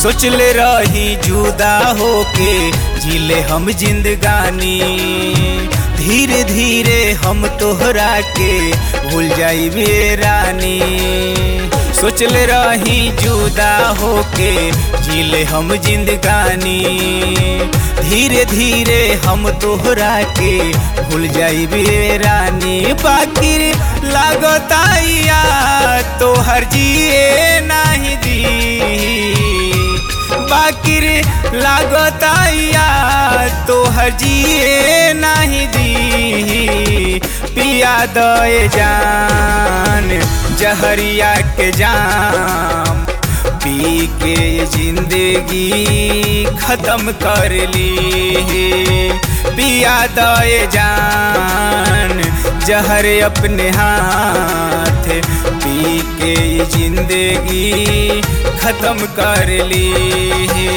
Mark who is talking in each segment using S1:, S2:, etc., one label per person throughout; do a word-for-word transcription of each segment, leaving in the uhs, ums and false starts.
S1: सोचले रही जुदा होके जीले हम जिंदगानी, धीरे धीरे हम तोहरा के भूल जाइबे रानी। सोचले रही जुदा होके जीले हम जिंदगानी, धीरे धीरे हम तोहरा के भूल जाइबे रानी। बाकी लागता याद तोहर जिए नाही दी, बाकी लागता याद तोहर जिए नाही दी। पिया दए जान जहरिया के जाम, पी के जिंदगी खत्म कर ली। पिया दए जान जहर अपने हाथ, पी के जिंदगी खत्म कर ली।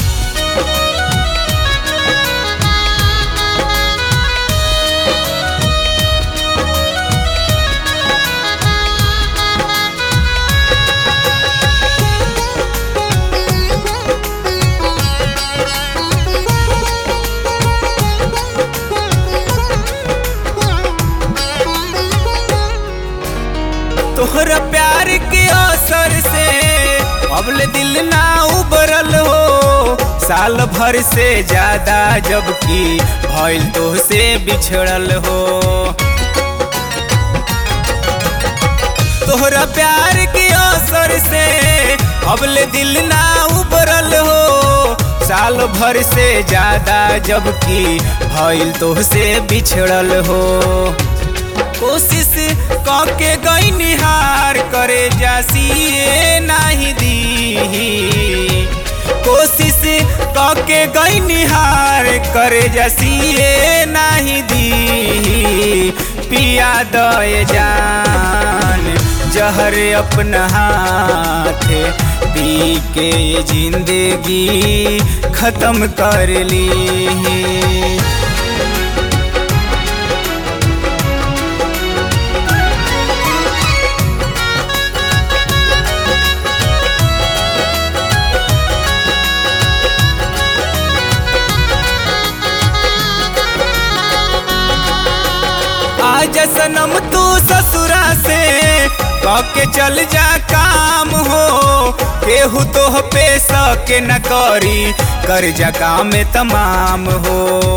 S1: तोहरा प्यार के असर से अबले दिल ना उबरल हो, साल भर से ज्यादा जबकि भइल तो से बिछड़ल हो। तोहरा प्यार के असर से अबले दिल ना उबरल हो, साल भर से ज्यादा जबकि भइल तो से बिछड़ल हो। कोशिश कके गई निहार करे जासिए नहीं दी, कोशिश कके गई निहार करे जासिए नहीं दी। पिया दए जान जहर अपना हाथ, पी के जिंदगी खत्म कर ली। आज सनम तू ससुरा से कके चल जा काम हो, केहू तो पे सके न करी कर जा काम तमाम हो।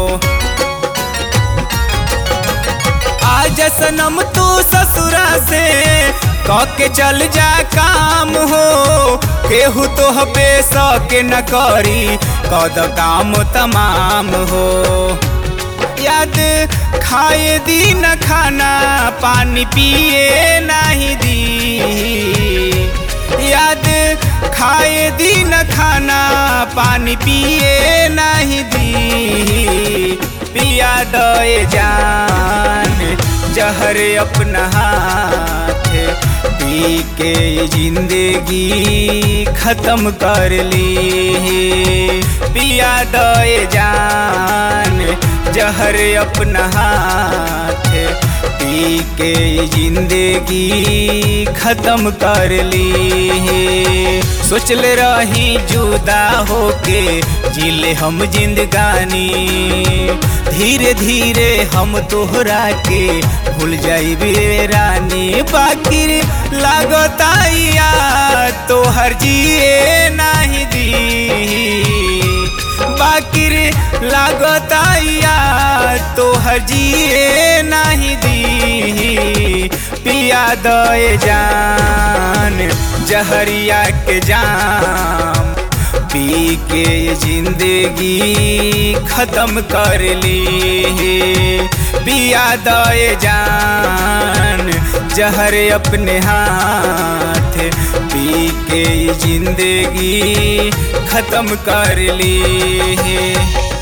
S1: आज सनम तू ससुरा से कके चल जा काम हो, केहू तो पे सके न करी कद काम तमाम हो। याद खाए दी न खाना पानी पिए नहीं दी, याद खाए दी न खाना पानी पिए नहीं दी। पिया दए जान जहर अपना हाथ, पी के जिंदगी खत्म कर ली। पिया दए जान जहर अपना हाथ, पी के जिंदगी खत्म कर ली। सोचले रही जुदा होके जीले हम जिंदगानी, धीरे धीरे हम तोहरा के भूल जाइबे रानी। बाकी लागता याद तोहर जिए नहीं दी, बाकी लागता याद तोहर जिए नहीं दी। पिया दए जान जहरिया के जाम, पी के जिंदगी खत्म कर ली। पिया दए जान जहर अपने हाथ, पी के जिंदगी खत्म कर ली।